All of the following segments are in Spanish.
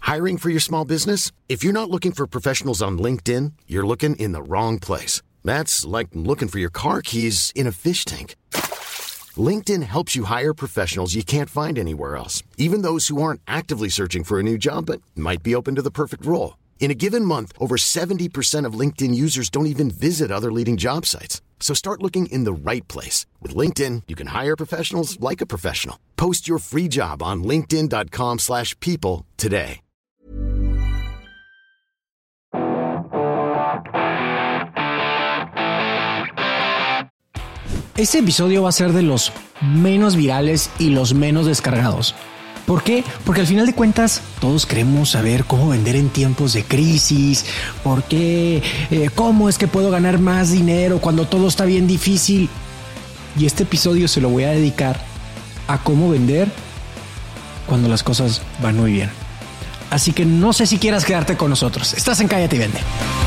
Hiring for your small business? If you're not looking for professionals on LinkedIn, you're looking in the wrong place. That's like looking for your car keys in a fish tank. LinkedIn helps you hire professionals you can't find anywhere else, even those who aren't actively searching for a new job but might be open to the perfect role. In a given month, over 70% of LinkedIn users don't even visit other leading job sites. So start looking in the right place. With LinkedIn, you can hire professionals like a professional. Post your free job on linkedin.com/people today. Este episodio va a ser de los menos virales y los menos descargados. ¿Por qué? Porque al final de cuentas todos queremos saber cómo vender en tiempos de crisis, por qué, cómo es que puedo ganar más dinero cuando todo está bien difícil. Y este episodio se lo voy a dedicar a cómo vender cuando las cosas van muy bien. Así que no sé si quieras quedarte con nosotros. Estás en Cállate y Vende.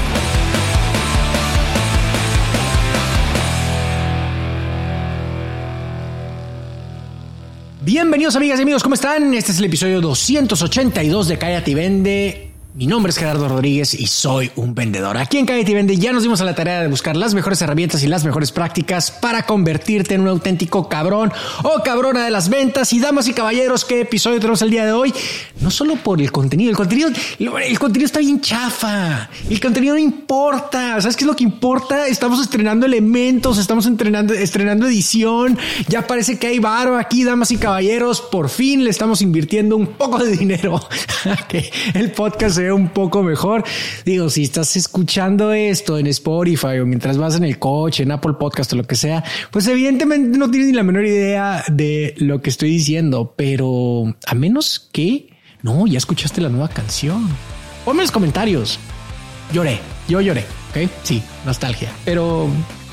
Bienvenidos amigas y amigos, ¿cómo están? Este es el episodio 282 de Cállate y Vende. Mi nombre es Gerardo Rodríguez y soy un vendedor. Aquí en Cállate y Vende ya nos dimos a la tarea de buscar las mejores herramientas y las mejores prácticas para convertirte en un auténtico cabrón o cabrona de las ventas. Y damas y caballeros, ¿qué episodio tenemos el día de hoy? No solo por el contenido está bien chafa. El contenido no importa. ¿Sabes qué es lo que importa? Estamos estrenando elementos, estamos estrenando edición. Ya parece que hay varo aquí, damas y caballeros. Por fin le estamos invirtiendo un poco de dinero a que el podcast sea un poco mejor. Digo, si estás escuchando esto en Spotify o mientras vas en el coche, en Apple Podcast o lo que sea, pues evidentemente no tienes ni la menor idea de lo que estoy diciendo, pero a menos que no, ya escuchaste la nueva canción. Ponme en los comentarios. Yo lloré, ¿ok? Sí, nostalgia, pero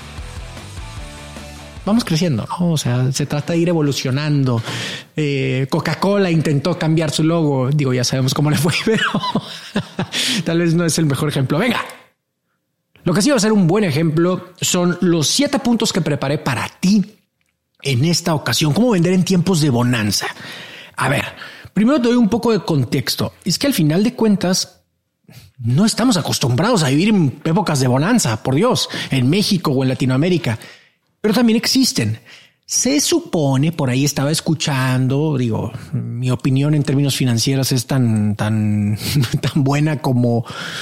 vamos creciendo, ¿no? O sea, se trata de ir evolucionando. Coca-Cola intentó cambiar su logo. Digo, ya sabemos cómo le fue, pero tal vez no es el mejor ejemplo. Venga. Lo que sí va a ser un buen ejemplo son los 7 puntos que preparé para ti en esta ocasión. ¿Cómo vender en tiempos de bonanza? A ver, primero te doy un poco de contexto. Es que al final de cuentas no estamos acostumbrados a vivir en épocas de bonanza, por Dios, en México o en Latinoamérica. Pero también existen. Se supone, por ahí estaba escuchando, digo, mi opinión en términos financieros es tan buena como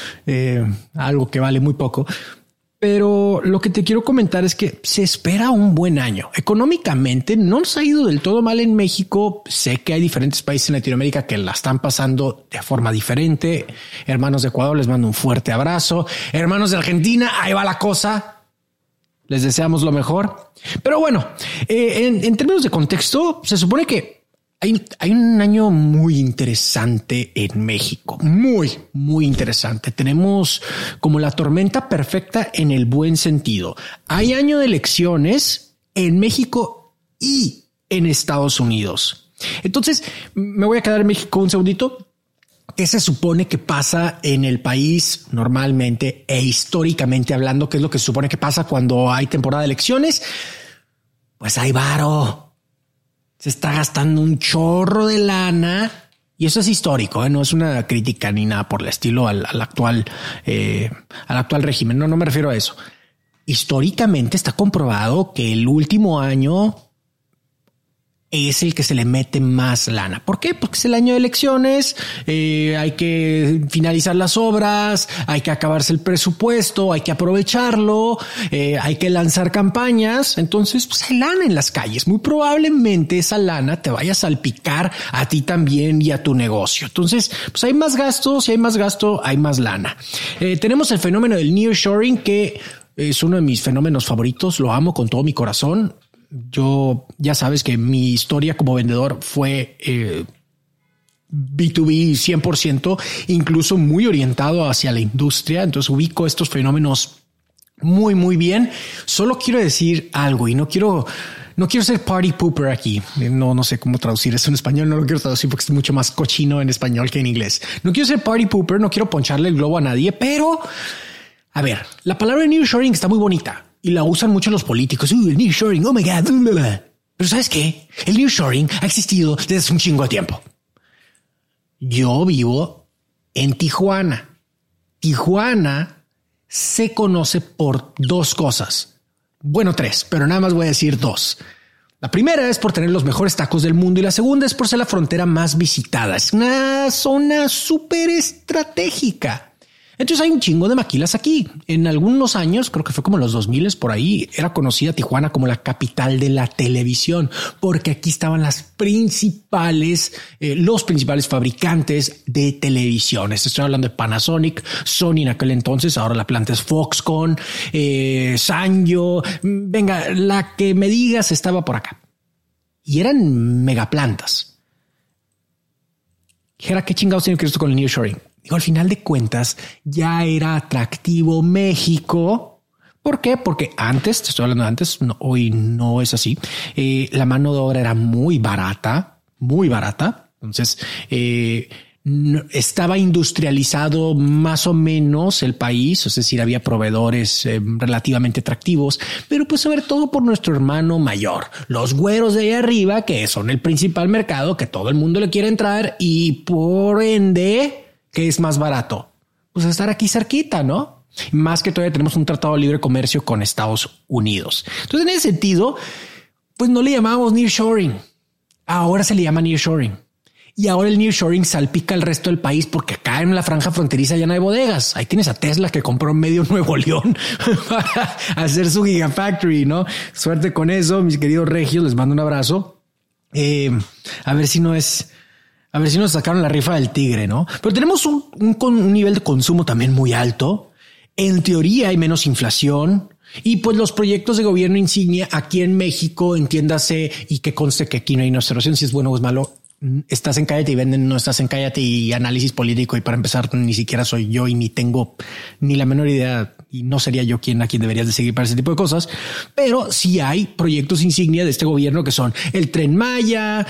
algo que vale muy poco. Pero lo que te quiero comentar es que se espera un buen año. Económicamente no nos ha ido del todo mal en México. Sé que hay diferentes países en Latinoamérica que la están pasando de forma diferente. Hermanos de Ecuador, les mando un fuerte abrazo. Hermanos de Argentina, ahí va la cosa. Les deseamos lo mejor. Pero bueno, en términos de contexto, se supone que hay un año muy interesante en México. Muy interesante. Tenemos como la tormenta perfecta en el buen sentido. Hay año de elecciones en México y en Estados Unidos. Entonces, me voy a quedar en México un segundito. ¿Qué se supone que pasa en el país normalmente e históricamente hablando? ¿Qué es lo que se supone que pasa cuando hay temporada de elecciones? Pues hay varo. Se está gastando un chorro de lana y eso es histórico, ¿eh? No es una crítica ni nada por el estilo al actual régimen. No me refiero a eso. Históricamente está comprobado que el último año es el que se le mete más lana. ¿Por qué? Porque es el año de elecciones, hay que finalizar las obras, hay que acabarse el presupuesto, hay que aprovecharlo, hay que lanzar campañas. Entonces, pues hay lana en las calles. Muy probablemente esa lana te vaya a salpicar a ti también y a tu negocio. Entonces, pues hay más gastos, si hay más gasto, hay más lana. Tenemos el fenómeno del nearshoring, que es uno de mis fenómenos favoritos. Lo amo con todo mi corazón. Yo ya sabes que mi historia como vendedor fue B2B 100%, incluso muy orientado hacia la industria. Entonces ubico estos fenómenos muy bien. Solo quiero decir algo y no quiero ser party pooper aquí. No sé cómo traducir eso en español. No lo quiero traducir porque es mucho más cochino en español que en inglés. No quiero ser party pooper, no quiero poncharle el globo a nadie, pero a ver, la palabra nearshoring está muy bonita. Y la usan mucho los políticos. El nearshoring, oh my God. Pero ¿sabes qué? El nearshoring ha existido desde hace un chingo de tiempo. Yo vivo en Tijuana. Tijuana se conoce por dos cosas. Bueno, tres, pero nada más voy a decir dos. La primera es por tener los mejores tacos del mundo y la segunda es por ser la frontera más visitada. Es una zona súper estratégica. Entonces hay un chingo de maquilas aquí. En algunos años, creo que fue como en los 2000 por ahí, era conocida Tijuana como la capital de la televisión, porque aquí estaban los principales fabricantes de televisiones. Estoy hablando de Panasonic, Sony en aquel entonces, ahora la planta es Foxconn, Sanyo, venga, la que me digas estaba por acá. Y eran megaplantas. Dijera, ¿qué chingados tiene que ver esto con el nearshoring? Digo, al final de cuentas, ya era atractivo México. ¿Por qué? Porque antes, te estoy hablando de antes, no, hoy no es así. La mano de obra era muy barata, muy barata. Entonces, estaba industrializado más o menos el país, es decir, había proveedores relativamente atractivos, pero pues sobre todo por nuestro hermano mayor, los güeros de ahí arriba, que son el principal mercado que todo el mundo le quiere entrar y por ende... ¿qué es más barato? Pues estar aquí cerquita, ¿no? Más que todavía tenemos un tratado de libre comercio con Estados Unidos. Entonces, en ese sentido, pues no le llamábamos nearshoring. Ahora se le llama nearshoring. Y ahora el nearshoring salpica al resto del país porque acá en la franja fronteriza ya no hay bodegas. Ahí tienes a Tesla que compró medio Nuevo León para hacer su Gigafactory, ¿no? Suerte con eso, mis queridos regios. Les mando un abrazo. A ver si nos sacaron la rifa del tigre, ¿no? Pero tenemos un nivel de consumo también muy alto. En teoría hay menos inflación y pues los proyectos de gobierno insignia aquí en México, entiéndase, y que conste que aquí no hay una observación si es bueno o es malo. Estás en Cállate y Venden, no estás en Cállate y análisis político. Y para empezar, ni siquiera soy yo y ni tengo ni la menor idea y no sería yo a quien deberías de seguir para ese tipo de cosas. Pero sí hay proyectos insignia de este gobierno que son el Tren Maya,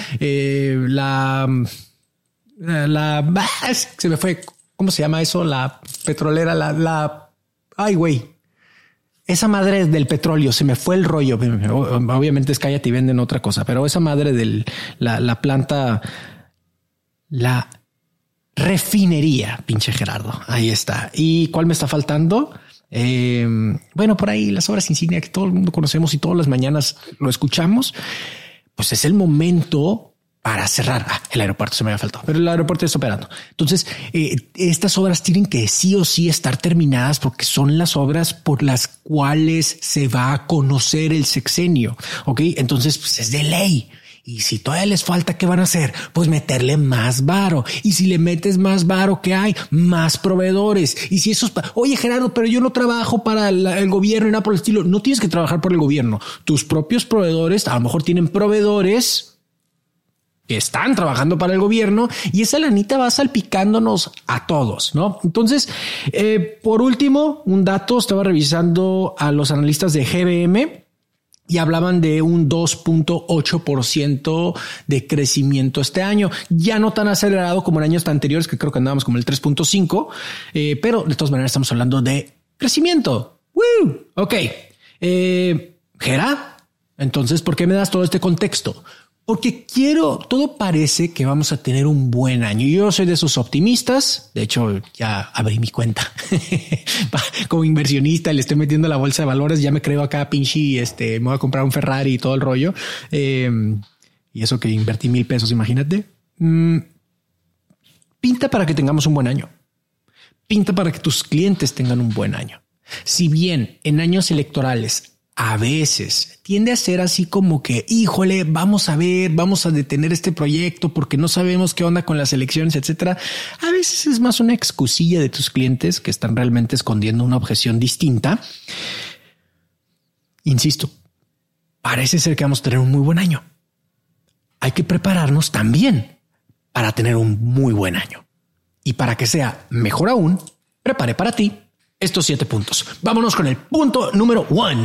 se me fue, ¿cómo se llama eso? La petrolera, ay, güey. Esa madre del petróleo, se me fue el rollo. Obviamente es Cállate y Venden otra cosa, pero esa madre de la planta, la refinería, pinche Gerardo. Ahí está. ¿Y cuál me está faltando? Bueno, por ahí las obras insignia que todo el mundo conocemos y todas las mañanas lo escuchamos. Pues es el momento para cerrar. El aeropuerto se me había faltado, pero el aeropuerto está operando. Entonces, estas obras tienen que sí o sí estar terminadas porque son las obras por las cuales se va a conocer el sexenio. Ok, entonces pues es de ley. Y si todavía les falta, ¿qué van a hacer? Pues meterle más varo. Y si le metes más varo, ¿qué hay? Más proveedores. Y si esos... Oye, Gerardo, pero yo no trabajo para el gobierno y nada por el estilo. No tienes que trabajar por el gobierno. Tus propios proveedores a lo mejor tienen proveedores que están trabajando para el gobierno y esa lanita va salpicándonos a todos, ¿no? Entonces, por último, un dato, estaba revisando a los analistas de GBM y hablaban de un 2.8% de crecimiento este año, ya no tan acelerado como en años anteriores, que creo que andábamos como el 3.5, pero de todas maneras estamos hablando de crecimiento. ¡Woo! Ok. Gera, entonces, ¿por qué me das todo este contexto? Porque todo parece que vamos a tener un buen año. Yo soy de esos optimistas. De hecho, ya abrí mi cuenta como inversionista. Le estoy metiendo la bolsa de valores. Ya me creo acá pinche, me voy a comprar un Ferrari y todo el rollo. Y eso que invertí $1,000, imagínate. Pinta para que tengamos un buen año. Pinta para que tus clientes tengan un buen año. Si bien en años electorales a veces tiende a ser así como que, híjole, vamos a ver, vamos a detener este proyecto porque no sabemos qué onda con las elecciones, etcétera. A veces es más una excusilla de tus clientes que están realmente escondiendo una objeción distinta. Insisto, parece ser que vamos a tener un muy buen año. Hay que prepararnos también para tener un muy buen año. Y para que sea mejor aún, preparé para ti estos 7 puntos. Vámonos con el punto número 1.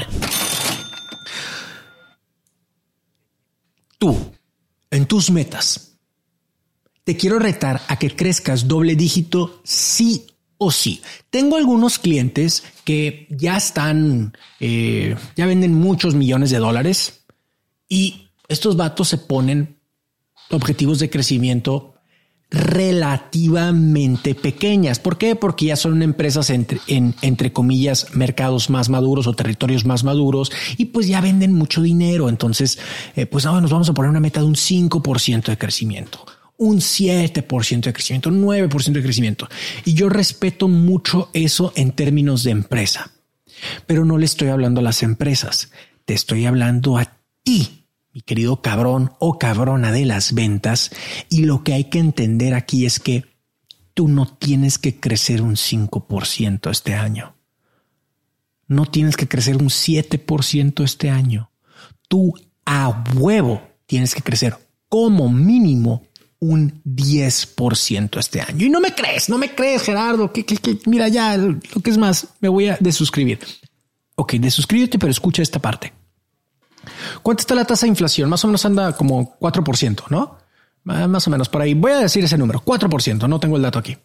Tú, en tus metas, te quiero retar a que crezcas doble dígito sí o sí. Tengo algunos clientes que ya están, ya venden muchos millones de dólares y estos vatos se ponen objetivos de crecimiento relativamente pequeñas. ¿Por qué? Porque ya son empresas entre comillas mercados más maduros o territorios más maduros y pues ya venden mucho dinero. Entonces, pues ahora nos vamos a poner una meta de un 5% de crecimiento, un 7% de crecimiento, un 9% de crecimiento. Y yo respeto mucho eso en términos de empresa, pero no le estoy hablando a las empresas. Te estoy hablando a ti, mi querido cabrón o cabrona de las ventas. Y lo que hay que entender aquí es que tú no tienes que crecer un 5% este año. No tienes que crecer un 7% este año. Tú a huevo tienes que crecer como mínimo un 10% este año. Y no me crees, Gerardo, que mira ya, lo que es más, me voy a desuscribir. Ok, desuscríbete, pero escucha esta parte. ¿Cuánto está la tasa de inflación? Más o menos anda como 4%, ¿no? Más o menos por ahí. Voy a decir ese número, 4%. No tengo el dato aquí.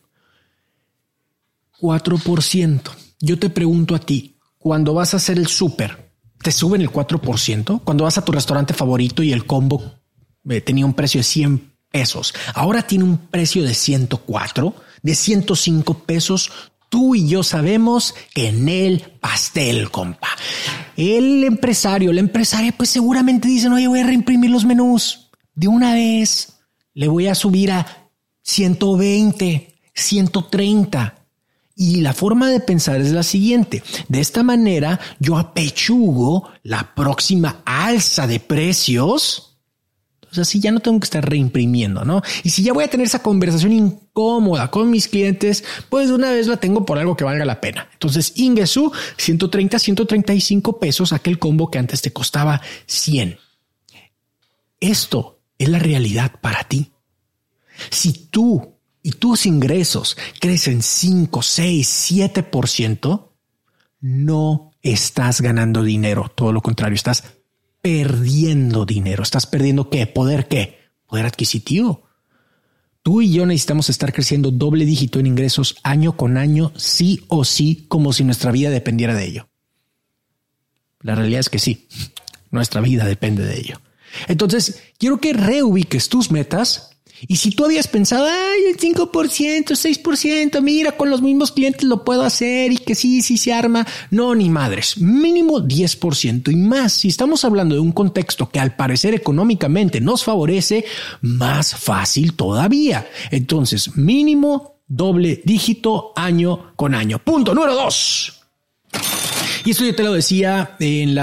4%. Yo te pregunto a ti, cuando vas a hacer el súper, ¿te suben el 4%? Cuando vas a tu restaurante favorito y el combo tenía un precio de 100 pesos, ahora tiene un precio de 104, de 105 pesos. Tú y yo sabemos que en el pastel, compa. El empresario, la empresaria, pues seguramente dicen, oye, voy a reimprimir los menús de una vez. Le voy a subir a 120, 130. Y la forma de pensar es la siguiente. De esta manera, yo apechugo la próxima alza de precios. Entonces, así ya no tengo que estar reimprimiendo, ¿no? Y si ya voy a tener esa conversación incómoda con mis clientes, pues de una vez la tengo por algo que valga la pena. Entonces, Ingesu, 130, 135 pesos, aquel combo que antes te costaba 100. Esto es la realidad para ti. Si tú y tus ingresos crecen 5, 6, 7%, no estás ganando dinero. Todo lo contrario, estás perdiendo dinero. ¿Estás perdiendo qué? ¿Poder qué? Poder adquisitivo. Tú y yo necesitamos estar creciendo doble dígito en ingresos año con año, sí o sí, como si nuestra vida dependiera de ello. La realidad es que sí, nuestra vida depende de ello. Entonces, quiero que reubiques tus metas. Y si tú habías pensado, ay, el 5%, 6%, mira, con los mismos clientes lo puedo hacer y que sí se arma. No, ni madres, mínimo 10% y más. Si estamos hablando de un contexto que al parecer económicamente nos favorece, más fácil todavía. Entonces, mínimo doble dígito año con año. Punto número 2. Y esto yo te lo decía en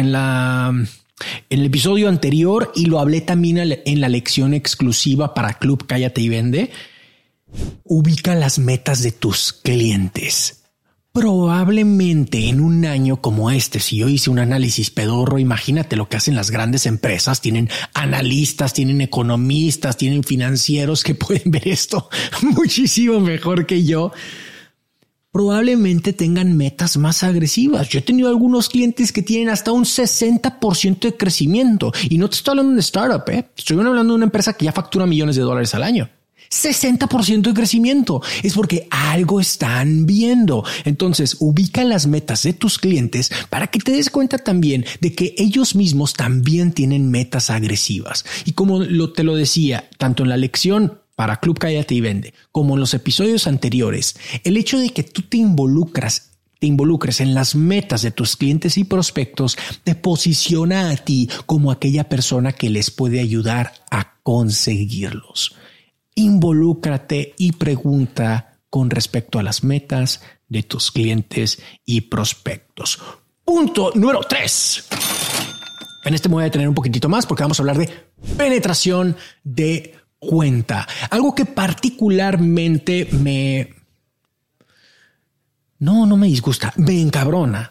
el episodio anterior y lo hablé también en la lección exclusiva para Club Cállate y Vende. Ubica las metas de tus clientes. Probablemente en un año como este, si yo hice un análisis pedorro, imagínate lo que hacen las grandes empresas. Tienen analistas, tienen economistas, tienen financieros que pueden ver esto muchísimo mejor que yo. Probablemente tengan metas más agresivas. Yo he tenido algunos clientes que tienen hasta un 60% de crecimiento y no te estoy hablando de startup, estoy hablando de una empresa que ya factura millones de dólares al año. 60% de crecimiento es porque algo están viendo. Entonces, ubica las metas de tus clientes para que te des cuenta también de que ellos mismos también tienen metas agresivas. Y como te lo decía, tanto en la lección para Club Cállate y Vende, como en los episodios anteriores, el hecho de que tú te involucres en las metas de tus clientes y prospectos te posiciona a ti como aquella persona que les puede ayudar a conseguirlos. Involúcrate y pregunta con respecto a las metas de tus clientes y prospectos. Punto número 3. En este me voy a detener un poquitito más porque vamos a hablar de penetración de cuenta. Algo que particularmente no me disgusta, me encabrona.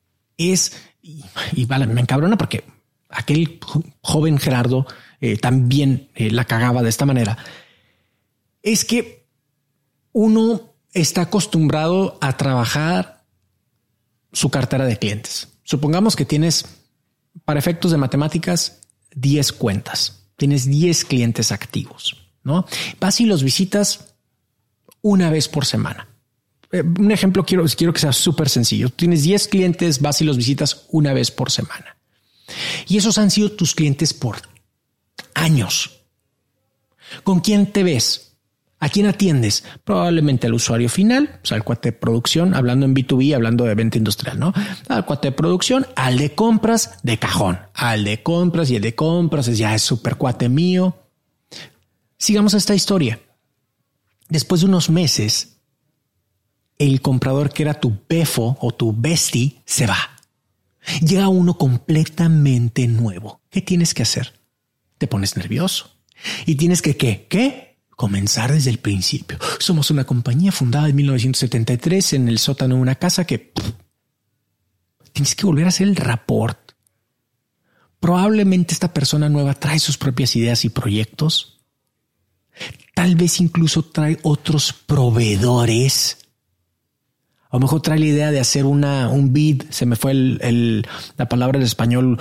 Me encabrona porque aquel joven Gerardo también la cagaba de esta manera. Es que uno está acostumbrado a trabajar su cartera de clientes. Supongamos que tienes, para efectos de matemáticas, 10 cuentas. Tienes 10 clientes activos, ¿no? Vas y los visitas una vez por semana. Un ejemplo, quiero que sea súper sencillo. Tienes 10 clientes, vas y los visitas una vez por semana. Y esos han sido tus clientes por años. ¿Con quién te ves? ¿A quién atiendes? Probablemente al usuario final, o sea, al cuate de producción, hablando en B2B, hablando de venta industrial, ¿no? Al cuate de producción, al de compras de cajón, al de compras, y el de compras ya es súper cuate mío. Sigamos esta historia. Después de unos meses, el comprador que era tu befo o tu bestie se va. Llega uno completamente nuevo. ¿Qué tienes que hacer? Te pones nervioso y tienes que, ¿qué? Comenzar desde el principio. Somos una compañía fundada en 1973 en el sótano de una casa que tienes que volver a hacer el rapport. Probablemente esta persona nueva trae sus propias ideas y proyectos. Tal vez incluso trae otros proveedores. A lo mejor trae la idea de hacer un bid. Se me fue la palabra en español.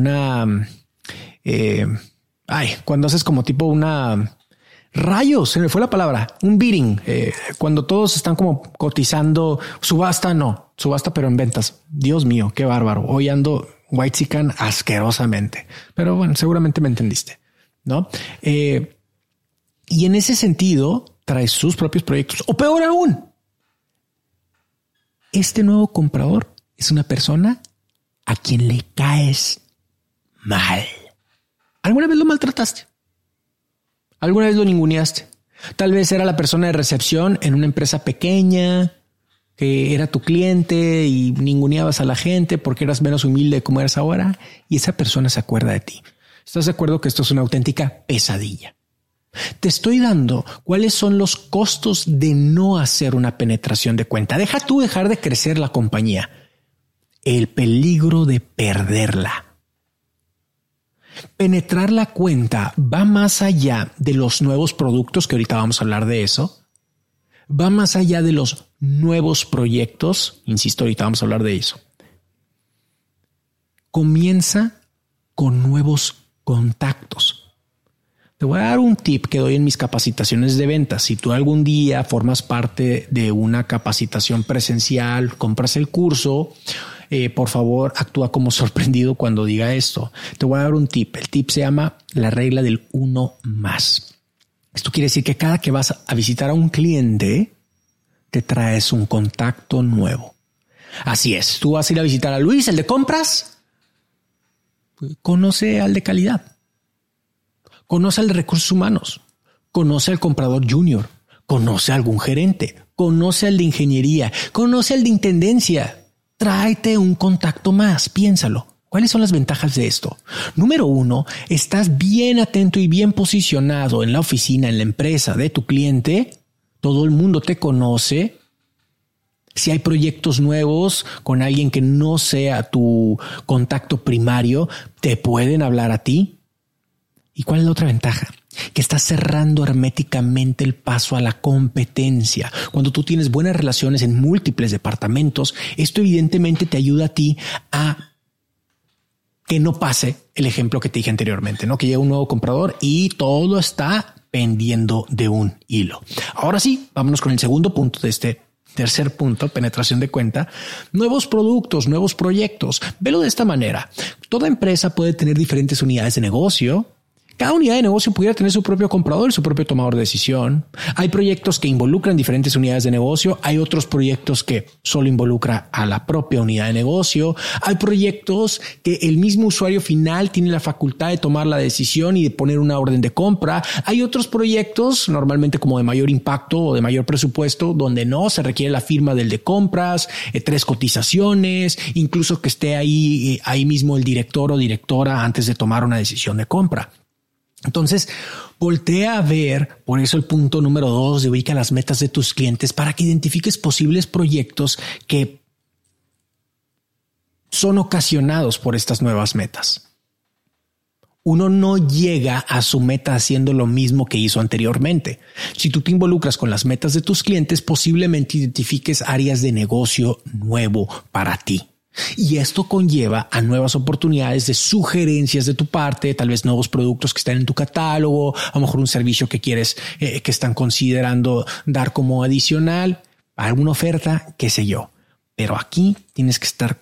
Cuando haces como tipo una... Rayos, se me fue la palabra. Un bidding. Cuando todos están como cotizando. Subasta, pero en ventas. Dios mío, qué bárbaro. Hoy ando whitezican asquerosamente. Pero bueno, seguramente me entendiste, ¿no? Y en ese sentido, trae sus propios proyectos. O peor aún, este nuevo comprador es una persona a quien le caes mal. ¿Alguna vez lo maltrataste? ¿Alguna vez lo ninguneaste? Tal vez era la persona de recepción en una empresa pequeña que era tu cliente y ninguneabas a la gente porque eras menos humilde como eres ahora, y esa persona se acuerda de ti. ¿Estás de acuerdo que esto es una auténtica pesadilla? Te estoy dando cuáles son los costos de no hacer una penetración de cuenta. Deja tú dejar de crecer la compañía. El peligro de perderla. Penetrar la cuenta va más allá de los nuevos productos, que ahorita vamos a hablar de eso. Va más allá de los nuevos proyectos. Insisto, ahorita vamos a hablar de eso. Comienza con nuevos contactos. Te voy a dar un tip que doy en mis capacitaciones de ventas. Si tú algún día formas parte de una capacitación presencial, compras el curso, por favor, actúa como sorprendido cuando diga esto. Te voy a dar un tip. El tip se llama la regla del 1 más. Esto quiere decir que cada que vas a visitar a un cliente, te traes un contacto nuevo. Así es. Tú vas a ir a visitar a Luis, el de compras. Conoce al de calidad. Conoce al de recursos humanos. Conoce al comprador junior. Conoce a algún gerente. Conoce al de ingeniería. Conoce al de intendencia. Tráete un contacto más, piénsalo. ¿Cuáles son las ventajas de esto? Número 1, estás bien atento y bien posicionado en la oficina, en la empresa de tu cliente. Todo el mundo te conoce. Si hay proyectos nuevos con alguien que no sea tu contacto primario, te pueden hablar a ti. ¿Y cuál es la otra ventaja? Que estás cerrando herméticamente el paso a la competencia. Cuando tú tienes buenas relaciones en múltiples departamentos, esto evidentemente te ayuda a ti a que no pase el ejemplo que te dije anteriormente, ¿no? Que llega un nuevo comprador y todo está pendiendo de un hilo. Ahora sí, vámonos con el segundo punto de este tercer punto, penetración de cuenta. Nuevos productos, nuevos proyectos. Velo de esta manera. Toda empresa puede tener diferentes unidades de negocio. Cada unidad de negocio pudiera tener su propio comprador y su propio tomador de decisión. Hay proyectos que involucran diferentes unidades de negocio. Hay otros proyectos que solo involucran a la propia unidad de negocio. Hay proyectos que el mismo usuario final tiene la facultad de tomar la decisión y de poner una orden de compra. Hay otros proyectos, normalmente como de mayor impacto o de mayor presupuesto, donde no se requiere la firma del de compras, 3 cotizaciones, incluso que esté ahí mismo el director o directora antes de tomar una decisión de compra. Entonces, voltea a ver, por eso el punto número 2 de ubica las metas de tus clientes para que identifiques posibles proyectos que son ocasionados por estas nuevas metas. Uno no llega a su meta haciendo lo mismo que hizo anteriormente. Si tú te involucras con las metas de tus clientes, posiblemente identifiques áreas de negocio nuevo para ti. Y esto conlleva a nuevas oportunidades de sugerencias de tu parte, tal vez nuevos productos que están en tu catálogo, a lo mejor un servicio que quieres, que están considerando dar como adicional, alguna oferta, qué sé yo. Pero aquí tienes que estar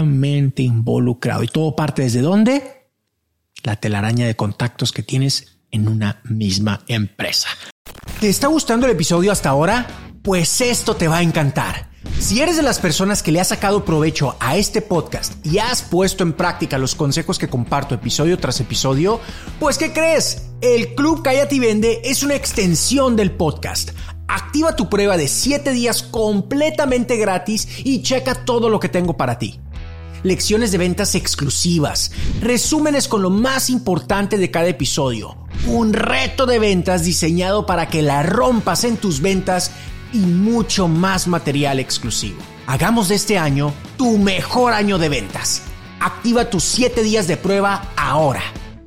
completamente involucrado. ¿Y todo parte desde dónde? La telaraña de contactos que tienes en una misma empresa. ¿Te está gustando el episodio hasta ahora? Pues esto te va a encantar. Si eres de las personas que le ha sacado provecho a este podcast y has puesto en práctica los consejos que comparto episodio tras episodio, pues ¿qué crees? El Club Cállate y Vende es una extensión del podcast. Activa tu prueba de 7 días completamente gratis y checa todo lo que tengo para ti. Lecciones de ventas exclusivas, resúmenes con lo más importante de cada episodio, un reto de ventas diseñado para que la rompas en tus ventas y mucho más material exclusivo. Hagamos de este año tu mejor año de ventas. Activa tus 7 días de prueba ahora.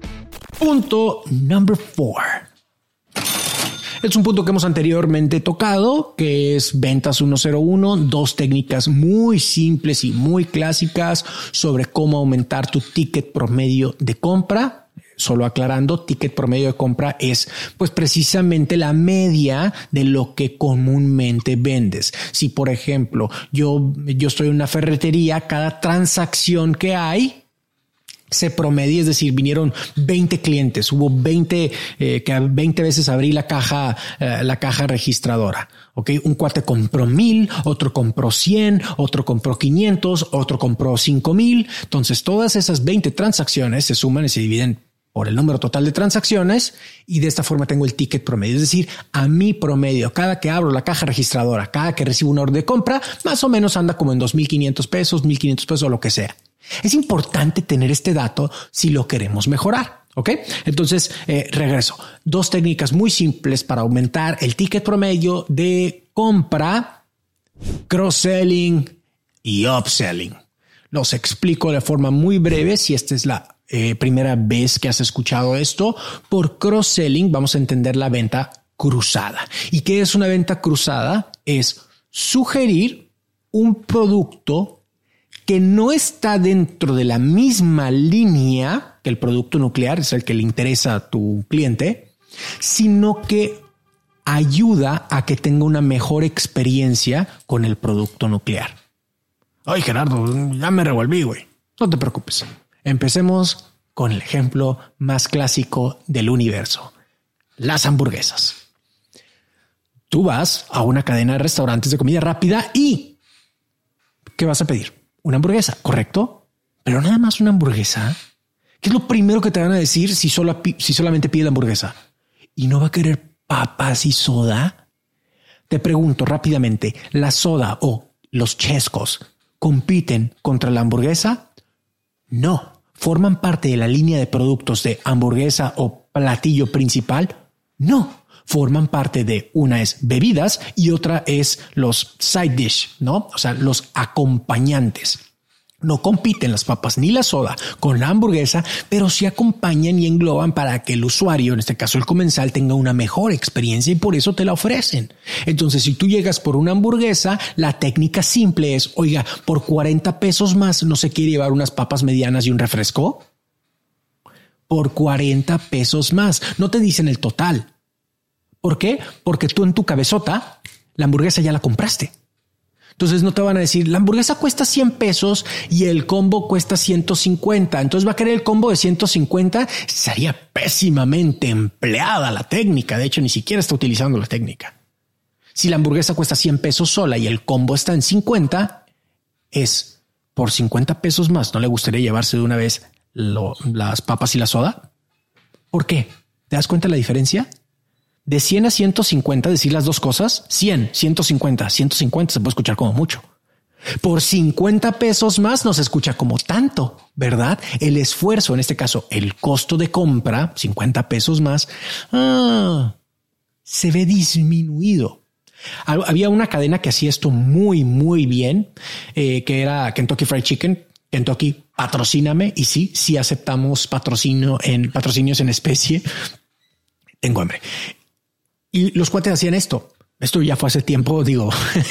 Punto number 4. Es un punto que hemos anteriormente tocado, que es Ventas 101, 2 técnicas muy simples y muy clásicas sobre cómo aumentar tu ticket promedio de compra. Solo aclarando, ticket promedio de compra es pues precisamente la media de lo que comúnmente vendes. Si por ejemplo yo estoy en una ferretería, cada transacción que hay se promedia, es decir, vinieron 20 clientes, hubo 20 veces abrí la caja registradora. Okay, un cuate compró 1,000, otro compró 100, otro compró 500, otro compró 5,000. Entonces todas esas 20 transacciones se suman y se dividen por el número total de transacciones y de esta forma tengo el ticket promedio. Es decir, a mi promedio, cada que abro la caja registradora, cada que recibo una orden de compra, más o menos anda como en 2,500 pesos, 1,500 pesos o lo que sea. Es importante tener este dato si lo queremos mejorar. ¿Ok? Entonces, regreso. 2 técnicas muy simples para aumentar el ticket promedio de compra: cross-selling y upselling. Los explico de forma muy breve si esta es la primera vez que has escuchado esto. Por cross-selling vamos a entender la venta cruzada. ¿Y qué es una venta cruzada? Es sugerir un producto que no está dentro de la misma línea que el producto nuclear, es el que le interesa a tu cliente, sino que ayuda a que tenga una mejor experiencia con el producto nuclear. Ay, Gerardo, ya me revolví, güey. No te preocupes. Empecemos con el ejemplo más clásico del universo: las hamburguesas. Tú vas a una cadena de restaurantes de comida rápida y ¿qué vas a pedir? Una hamburguesa, ¿correcto? Pero nada más una hamburguesa. ¿Qué es lo primero que te van a decir si solamente pide la hamburguesa? ¿Y no va a querer papas y soda? Te pregunto rápidamente, ¿la soda o los chescos compiten contra la hamburguesa? No. ¿Forman parte de la línea de productos de hamburguesa o platillo principal? No. Forman parte de, una es bebidas y otra es los side dish, ¿no? O sea, los acompañantes. No compiten las papas ni la soda con la hamburguesa, pero sí acompañan y engloban para que el usuario, en este caso el comensal, tenga una mejor experiencia y por eso te la ofrecen. Entonces, si tú llegas por una hamburguesa, la técnica simple es, oiga, por 40 pesos más, ¿no se quiere llevar unas papas medianas y un refresco? Por 40 pesos más. No te dicen el total. ¿Por qué? Porque tú en tu cabezota la hamburguesa ya la compraste. Entonces no te van a decir la hamburguesa cuesta 100 pesos y el combo cuesta 150. Entonces va a querer el combo de 150. Sería pésimamente empleada la técnica. De hecho, ni siquiera está utilizando la técnica. Si la hamburguesa cuesta 100 pesos sola y el combo está en 50, es por 50 pesos más. ¿No le gustaría llevarse de una vez las papas y la soda? ¿Por qué? ¿Te das cuenta de la diferencia? De 100 a 150, decir las dos cosas, 100, 150, 150 se puede escuchar como mucho. Por 50 pesos más no se escucha como tanto, ¿verdad? El esfuerzo, en este caso, el costo de compra, 50 pesos más, se ve disminuido. Había una cadena que hacía esto muy, muy bien, que era Kentucky Fried Chicken. Kentucky, patrocíname. Y sí aceptamos patrocinios en especie. Tengo hambre. Y los cuates hacían esto. Esto ya fue hace tiempo, digo,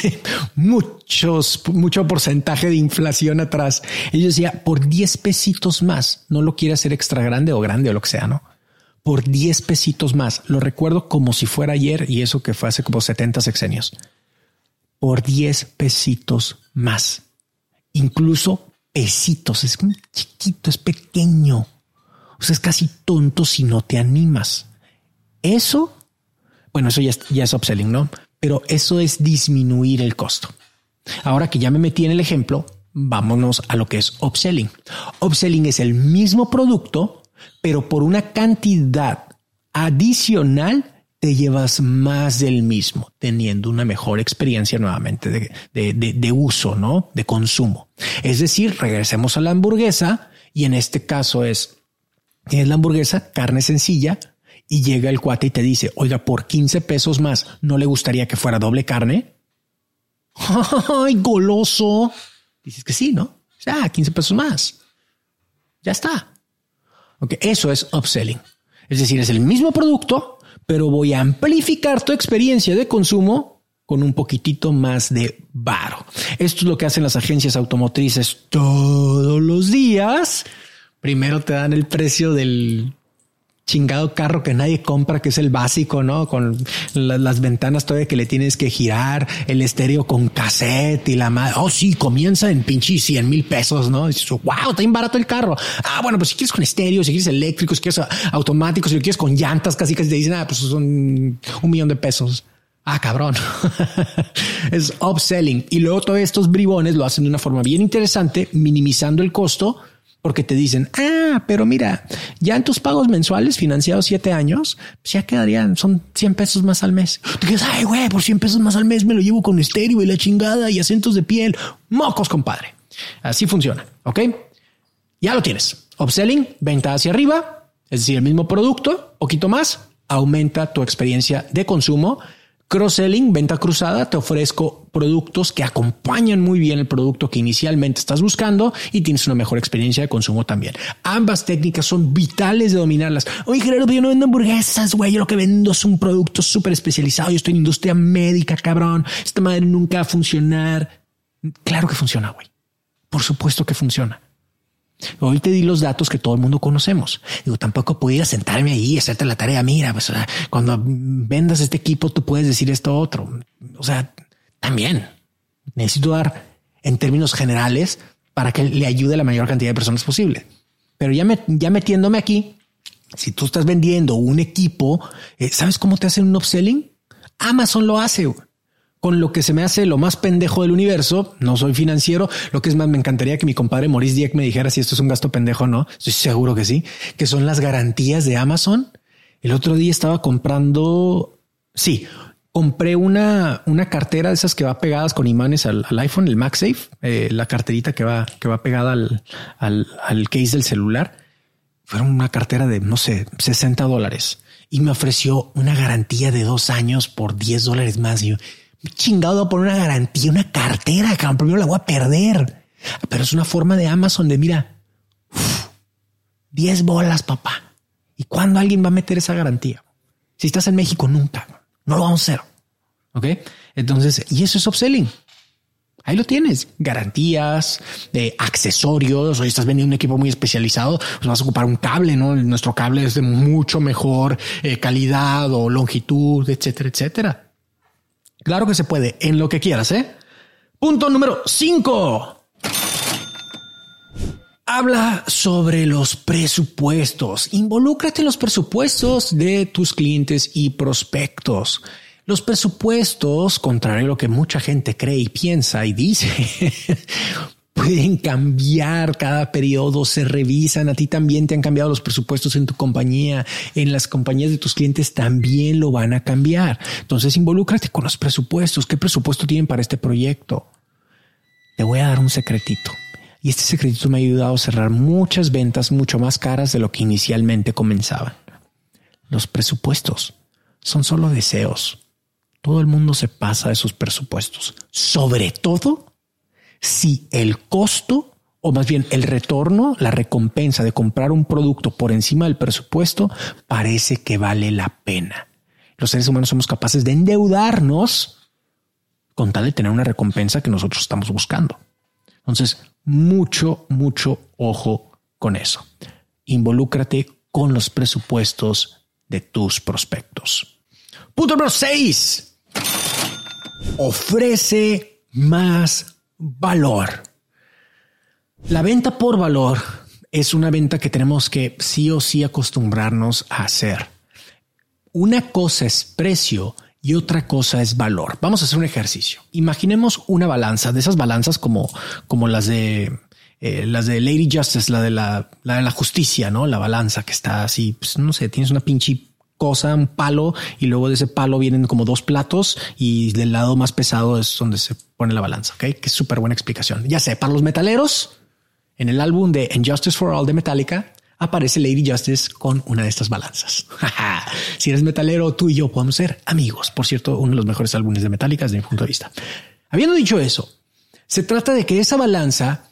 mucho porcentaje de inflación atrás. Ellos decían, por 10 pesitos más, no lo quiere hacer extra grande o lo que sea, ¿no? Por 10 pesitos más. Lo recuerdo como si fuera ayer y eso que fue hace como 70 sexenios. Por 10 pesitos más. Incluso pesitos. Es muy chiquito, es pequeño. O sea, es casi tonto si no te animas. Eso ya es upselling, ¿no? Pero eso es disminuir el costo. Ahora que ya me metí en el ejemplo, vámonos a lo que es upselling. Upselling es el mismo producto, pero por una cantidad adicional te llevas más del mismo, teniendo una mejor experiencia nuevamente de uso, ¿no? De consumo. Es decir, regresemos a la hamburguesa y en este caso tienes la hamburguesa, carne sencilla, y llega el cuate y te dice, oiga, por 15 pesos más, ¿no le gustaría que fuera doble carne? ¡Ay, goloso! Dices que sí, ¿no? O sea, 15 pesos más. Ya está. Okay, eso es upselling. Es decir, es el mismo producto, pero voy a amplificar tu experiencia de consumo con un poquitito más de varo. Esto es lo que hacen las agencias automotrices todos los días. Primero te dan el precio del chingado carro que nadie compra, que es el básico, ¿no? Con las ventanas todavía que le tienes que girar, el estéreo con cassette y la madre. Oh, sí, comienza en pinche 100,000 pesos, ¿no? Y dices, wow, está bien barato el carro. Ah, bueno, pues si quieres con estéreo, si quieres eléctrico, si quieres automático, si lo quieres con llantas, casi te dicen, pues son 1,000,000 de pesos. Ah, cabrón. Es upselling. Y luego todos estos bribones lo hacen de una forma bien interesante, minimizando el costo. Porque te dicen, pero mira, ya en tus pagos mensuales financiados 7 años, pues ya quedarían, son 100 pesos más al mes. Te dices, ay, güey, por 100 pesos más al mes me lo llevo con estéreo y la chingada y acentos de piel. Mocos, compadre. Así funciona. Ok. Ya lo tienes. Upselling, venta hacia arriba, es decir, el mismo producto, poquito más, aumenta tu experiencia de consumo. Cross-selling, venta cruzada, te ofrezco productos que acompañan muy bien el producto que inicialmente estás buscando y tienes una mejor experiencia de consumo también. Ambas técnicas son vitales de dominarlas. Oye, Gerardo, yo no vendo hamburguesas, güey. Yo lo que vendo es un producto súper especializado. Yo estoy en industria médica, cabrón. Esta madre nunca va a funcionar. Claro que funciona, güey. Por supuesto que funciona. Hoy te di los datos que todo el mundo conocemos. Digo, tampoco podía sentarme ahí y hacerte la tarea. Mira, pues cuando vendas este equipo, tú puedes decir esto otro. O sea, también necesito dar en términos generales para que le ayude a la mayor cantidad de personas posible. Pero ya metiéndome aquí, si tú estás vendiendo un equipo, ¿sabes cómo te hacen un upselling? Amazon lo hace, güey. Con lo que se me hace lo más pendejo del universo. No soy financiero. Lo que es más, me encantaría que mi compadre Maurice Dieck me dijera si esto es un gasto pendejo o no. Estoy seguro que sí. Que son las garantías de Amazon. El otro día estaba comprando. Sí, compré una cartera de esas que va pegadas con imanes al iPhone, el MagSafe, la carterita que va pegada al case del celular. Fue una cartera de, no sé, $60 y me ofreció una garantía de 2 años por $10 más. Y yo, chingado, por una garantía, una cartera, cabrón, primero la voy a perder. Pero es una forma de Amazon de, mira, 10 bolas, papá. ¿Y cuándo alguien va a meter esa garantía? Si estás en México, nunca. No lo vamos a hacer. Ok. Entonces, y eso es upselling. Ahí lo tienes. Garantías, accesorios. Hoy estás vendiendo un equipo muy especializado. Pues vas a ocupar un cable, ¿no? Nuestro cable es de mucho mejor calidad o longitud, etcétera, etcétera. Claro que se puede, en lo que quieras, ¿eh? Punto número 5. Habla sobre los presupuestos. Involúcrate en los presupuestos de tus clientes y prospectos. Los presupuestos, contrario a lo que mucha gente cree y piensa y dice, pueden cambiar cada periodo, se revisan. A ti también te han cambiado los presupuestos en tu compañía. En las compañías de tus clientes también lo van a cambiar. Entonces, involúcrate con los presupuestos. ¿Qué presupuesto tienen para este proyecto? Te voy a dar un secretito. Y este secretito me ha ayudado a cerrar muchas ventas mucho más caras de lo que inicialmente comenzaban. Los presupuestos son solo deseos. Todo el mundo se pasa de sus presupuestos. Sobre todo si el costo, o más bien el retorno, la recompensa de comprar un producto por encima del presupuesto parece que vale la pena. Los seres humanos somos capaces de endeudarnos con tal de tener una recompensa que nosotros estamos buscando. Entonces, mucho ojo con eso. Involúcrate con los presupuestos de tus prospectos. Punto número 6. Ofrece más valor. La venta por valor es una venta que tenemos que sí o sí acostumbrarnos a hacer. una cosa es precio y otra cosa es valor. Vamos a hacer un ejercicio. Imaginemos una balanza, de esas balanzas como las de Lady Justice, la de la justicia, ¿no? La balanza que está así, pues no sé, tienes una pinche cosa, un palo, y luego de ese palo vienen como dos platos y del lado más pesado es donde se pone la balanza. Ok, que es súper buena explicación. Ya sé, para los metaleros, en el álbum de Injustice for All de Metallica aparece Lady Justice con una de estas balanzas. Si eres metalero, tú y yo podemos ser amigos. Por cierto, uno de los mejores álbumes de Metallica desde mi punto de vista. Habiendo dicho eso, se trata de que esa balanza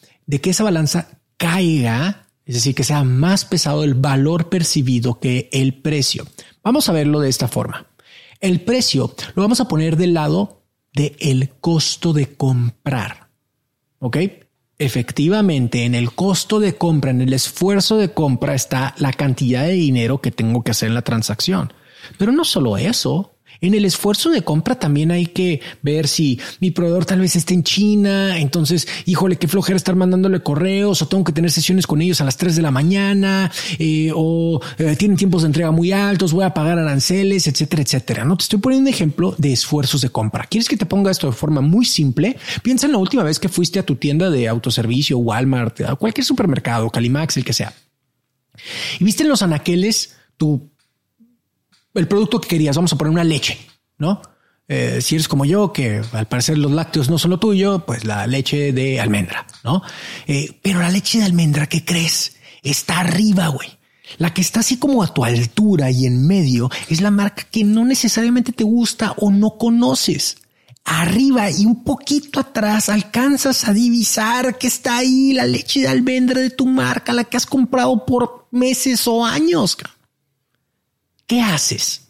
caiga, es decir, que sea más pesado el valor percibido que el precio. Vamos a verlo de esta forma. El precio lo vamos a poner del lado del costo de comprar. ¿Ok? Efectivamente, en el costo de compra, en el esfuerzo de compra está la cantidad de dinero que tengo que hacer en la transacción. Pero no solo eso. En el esfuerzo de compra también hay que ver si mi proveedor tal vez esté en China. Entonces, híjole, qué flojera estar mandándole correos, o tengo que tener sesiones con ellos a las 3 de la mañana, tienen tiempos de entrega muy altos, voy a pagar aranceles, etcétera, etcétera. No te estoy poniendo un ejemplo de esfuerzos de compra. ¿Quieres que te ponga esto de forma muy simple? Piensa en la última vez que fuiste a tu tienda de autoservicio, Walmart, a cualquier supermercado, Calimax, el que sea, y viste en los anaqueles el producto que querías. Vamos a poner una leche, ¿no? Si eres como yo, que al parecer los lácteos no son lo tuyo, pues la leche de almendra, ¿no? Pero la leche de almendra, ¿qué crees? Está arriba, güey. La que está así como a tu altura y en medio es la marca que no necesariamente te gusta o no conoces. Arriba y un poquito atrás alcanzas a divisar que está ahí la leche de almendra de tu marca, la que has comprado por meses o años. ¿Qué haces?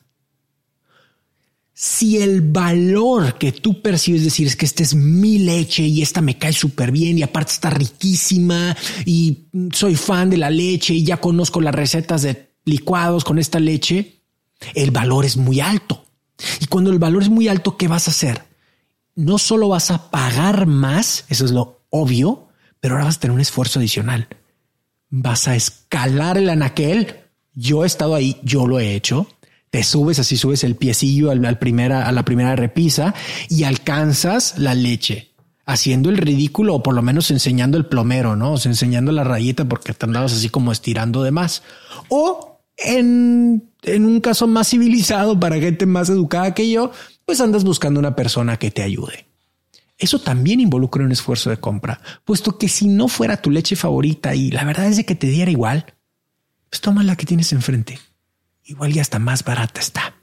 Si el valor que tú percibes, decir, es que esta es mi leche y esta me cae súper bien y aparte está riquísima y soy fan de la leche y ya conozco las recetas de licuados con esta leche, el valor es muy alto. Y cuando el valor es muy alto, ¿qué vas a hacer? No solo vas a pagar más, eso es lo obvio, pero ahora vas a tener un esfuerzo adicional. Vas a escalar el anaquel. Yo he estado ahí, yo lo he hecho. Te subes, así subes el piecillo a la primera repisa y alcanzas la leche haciendo el ridículo, o por lo menos enseñando el plomero, ¿no? O sea, enseñando la rayita porque te andabas así como estirando de más. O en un caso más civilizado para gente más educada que yo, pues andas buscando una persona que te ayude. Eso también involucra un esfuerzo de compra, puesto que si no fuera tu leche favorita y la verdad es de que te diera igual, pues toma la que tienes enfrente. Igual ya hasta más barata está.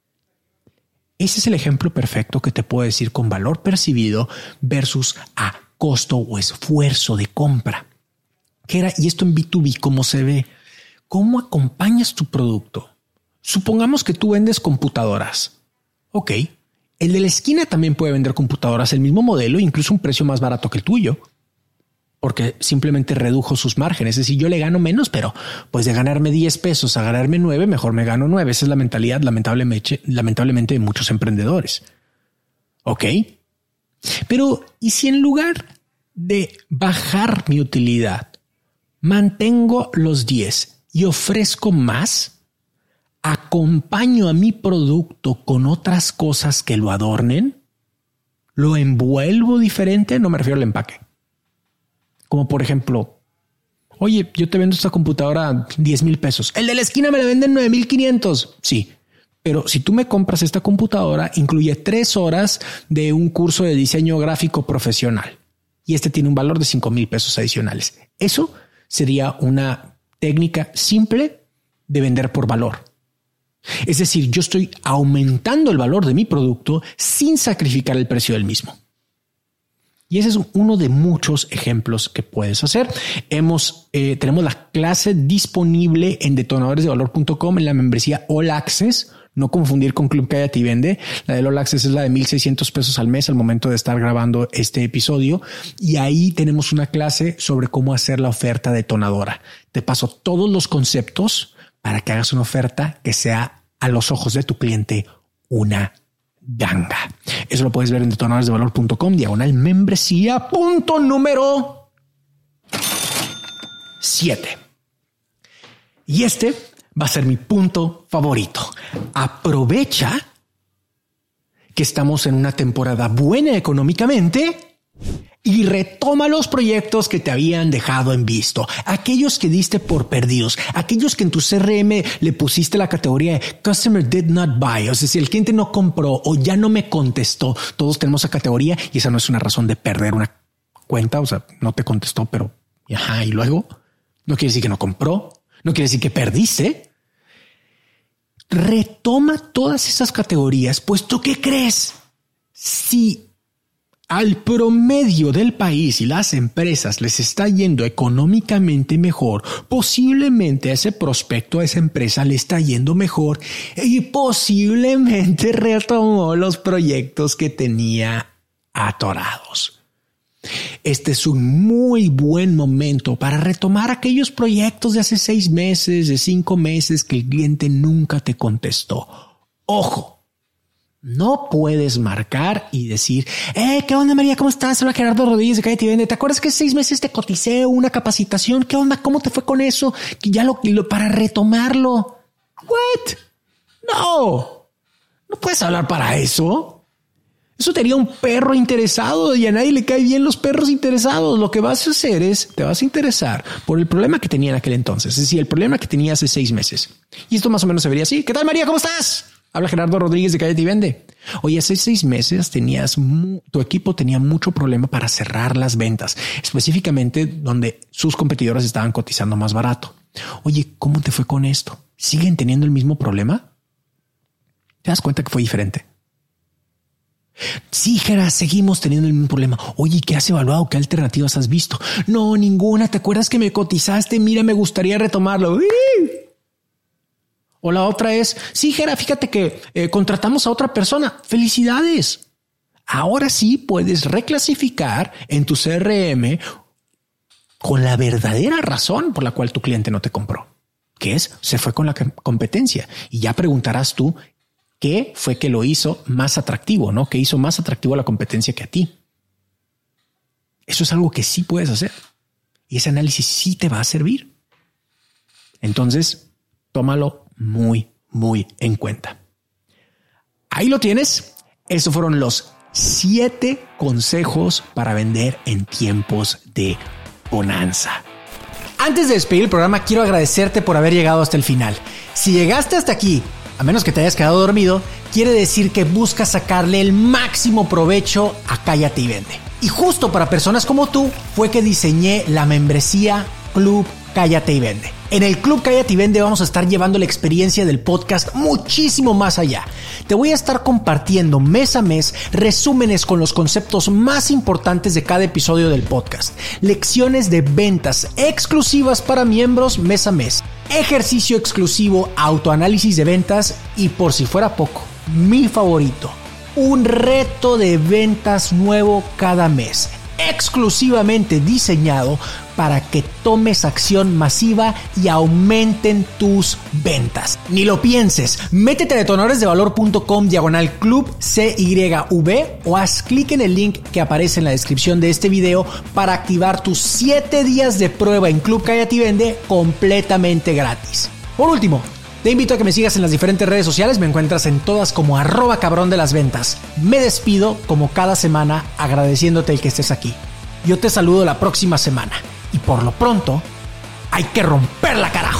Ese es el ejemplo perfecto que te puedo decir con valor percibido versus a costo o esfuerzo de compra. ¿Qué era? Y esto en B2B, ¿cómo se ve? ¿Cómo acompañas tu producto? Supongamos que tú vendes computadoras. Ok. El de la esquina también puede vender computadoras, el mismo modelo, incluso un precio más barato que el tuyo, porque simplemente redujo sus márgenes. Es decir, yo le gano menos, pero pues de ganarme 10 pesos a ganarme 9, mejor me gano 9. Esa es la mentalidad, lamentablemente, de muchos emprendedores. Ok. Pero ¿y si en lugar de bajar mi utilidad, mantengo los 10 y ofrezco más? Acompaño a mi producto con otras cosas que lo adornen, lo envuelvo diferente. No me refiero al empaque. Como por ejemplo, oye, yo te vendo esta computadora a 10,000 pesos. El de la esquina me la venden 9,500. Sí, pero si tú me compras esta computadora, incluye 3 horas de un curso de diseño gráfico profesional y este tiene un valor de 5,000 pesos adicionales. Eso sería una técnica simple de vender por valor. Es decir, yo estoy aumentando el valor de mi producto sin sacrificar el precio del mismo. Y ese es uno de muchos ejemplos que puedes hacer. Tenemos la clase disponible en detonadoresdevalor.com en la membresía All Access. No confundir con Club Cállate y Vende. La de All Access es la de 1,600 pesos al mes al momento de estar grabando este episodio. Y ahí tenemos una clase sobre cómo hacer la oferta detonadora. Te paso todos los conceptos para que hagas una oferta que sea a los ojos de tu cliente una ganga. Eso lo puedes ver en detonadoresdevalor.com/membresía. Punto número 7. Y va a ser mi punto favorito. Aprovecha que estamos en una temporada buena económicamente y retoma los proyectos que te habían dejado en visto, aquellos que diste por perdidos, aquellos que en tu CRM le pusiste la categoría de Customer Did Not Buy, o sea, si el cliente no compró o ya no me contestó, todos tenemos esa categoría y esa no es una razón de perder una cuenta, o sea, no te contestó, pero y luego no quiere decir que no compró, no quiere decir que perdiste. Retoma todas esas categorías, pues ¿tú qué crees? Si al promedio del país y las empresas les está yendo económicamente mejor, posiblemente a ese prospecto, a esa empresa le está yendo mejor y posiblemente retomó los proyectos que tenía atorados. Este es un muy buen momento para retomar aquellos proyectos de hace 6 meses, de 5 meses que el cliente nunca te contestó. Ojo. No puedes marcar y decir, ¿qué onda, María? ¿Cómo estás? Hola, Gerardo Rodríguez de Cállate y Vende. ¿Te acuerdas que hace 6 meses te coticé una capacitación? ¿Qué onda? ¿Cómo te fue con eso? Que ya lo para retomarlo. ¿What? No puedes hablar para eso. Eso te haría un perro interesado y a nadie le cae bien los perros interesados. Lo que vas a hacer es, te vas a interesar por el problema que tenía en aquel entonces. Es decir, el problema que tenía hace 6 meses. Y esto más o menos se vería así. ¿Qué tal, María? ¿Cómo estás? Habla Gerardo Rodríguez de Cállate y Vende. Oye, hace 6 meses tu equipo tenía mucho problema para cerrar las ventas, específicamente donde sus competidores estaban cotizando más barato. Oye, ¿cómo te fue con esto? ¿Siguen teniendo el mismo problema? ¿Te das cuenta que fue diferente? Sí, Gerard, seguimos teniendo el mismo problema. Oye, ¿qué has evaluado? ¿Qué alternativas has visto? No, ninguna. ¿Te acuerdas que me cotizaste? Mira, me gustaría retomarlo. O la otra es, sí, Gerard, fíjate que contratamos a otra persona. ¡Felicidades! Ahora sí puedes reclasificar en tu CRM con la verdadera razón por la cual tu cliente no te compró, que es, se fue con la competencia. Y ya preguntarás tú, ¿qué fue que lo hizo más atractivo? ¿No? ¿Qué hizo más atractivo a la competencia que a ti? Eso es algo que sí puedes hacer. Y ese análisis sí te va a servir. Entonces, tómalo muy, muy en cuenta. Ahí lo tienes. Estos fueron los 7 consejos para vender en tiempos de bonanza. Antes de despedir el programa, quiero agradecerte por haber llegado hasta el final. Si llegaste hasta aquí, a menos que te hayas quedado dormido, quiere decir que buscas sacarle el máximo provecho a Cállate y Vende. Y justo para personas como tú fue que diseñé la membresía Club Cállate y Vende. En el Club Cállate y Vende vamos a estar llevando la experiencia del podcast muchísimo más allá. Te voy a estar compartiendo mes a mes resúmenes con los conceptos más importantes de cada episodio del podcast, lecciones de ventas exclusivas para miembros mes a mes, ejercicio exclusivo, autoanálisis de ventas y, por si fuera poco, mi favorito, un reto de ventas nuevo cada mes, exclusivamente diseñado para que tomes acción masiva y aumenten tus ventas. Ni lo pienses, métete a detonadoresdevalor.com/club CYV o haz clic en el link que aparece en la descripción de este video para activar tus 7 días de prueba en Club Cállate y Vende completamente gratis. Por último, te invito a que me sigas en las diferentes redes sociales. Me encuentras en todas como @cabrondelasventas. Me despido como cada semana agradeciéndote el que estés aquí. Yo te saludo la próxima semana. Y por lo pronto, hay que romperla, carajo.